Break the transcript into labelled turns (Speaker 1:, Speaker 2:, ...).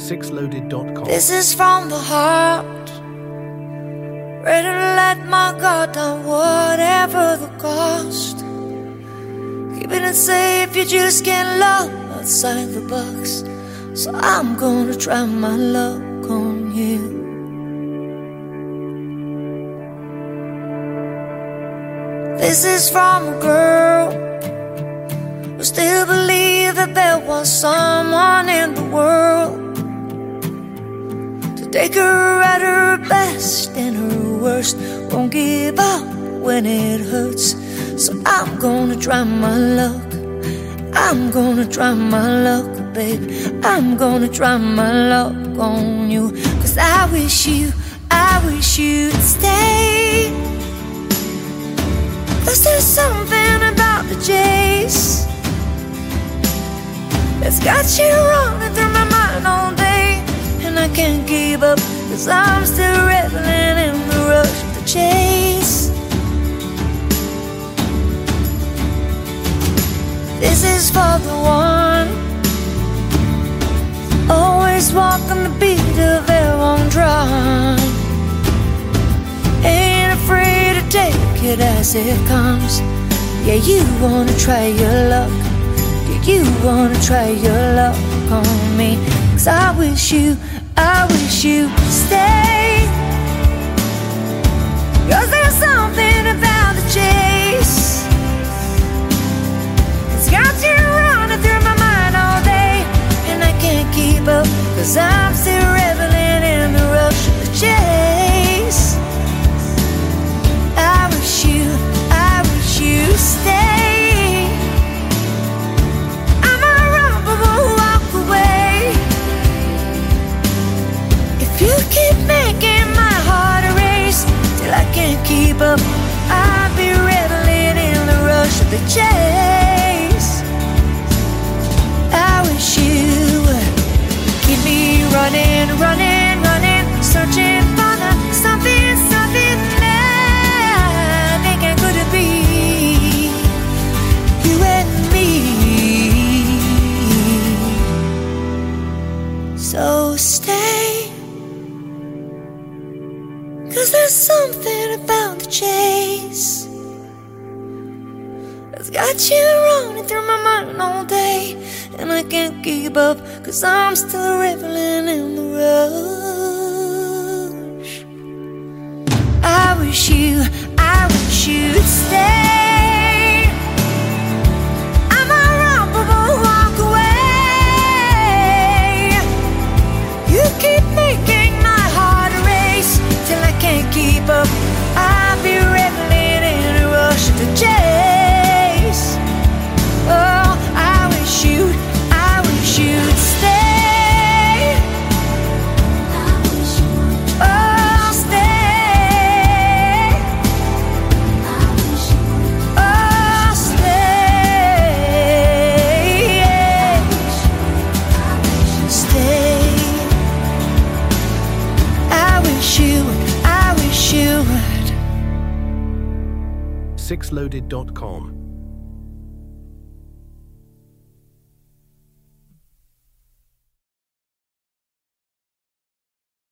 Speaker 1: 6loaded.com.
Speaker 2: This is from the heart, ready to let my guard down, whatever the cost. Keeping it safe, you just can't love outside the box. So I'm gonna try my luck on you. This is from a girl who still believed that there was someone in the world to take her at her best and her worst. Won't give up when it hurts. So I'm gonna try my luck. I'm gonna try my luck, baby. I'm gonna try my luck on you. 'Cause I wish you'd stay. 'Cause there's something about the chase that's got you running through my mind all day, and I can't keep up, 'cause I'm still reveling in the rush of the chase. This is for the one always walking the beat of their own drum, ain't afraid to take it as it comes. Yeah, you wanna try your luck. Yeah, you wanna try your luck on me. 'Cause I wish you'd stay. 'Cause there's something about the chase that's got you running through my mind all day, and I can't keep up, 'cause I'm still reveling in the rush of the chase. I wish you'd stay. I might run but won't walk away. If you keep making my heart a race till I can't keep up, I'll be reveling in the rush of the chase. I wish you would keep me running, running, running, searching for the something, something that thinking could it be you and me. So stay, 'cause there's something about the chase that's got you running through my mind all day, and I can't keep up, 'cause I'm still reveling in the rush. I wish you'd stay. I might run but won't walk away. You keep making my heart a race till I can't keep up. I'll be reveling in a rush to chase. Oh, I wish you'd stay. Oh, stay. Oh, stay. Stay. I wish you would.
Speaker 1: 6loaded.com.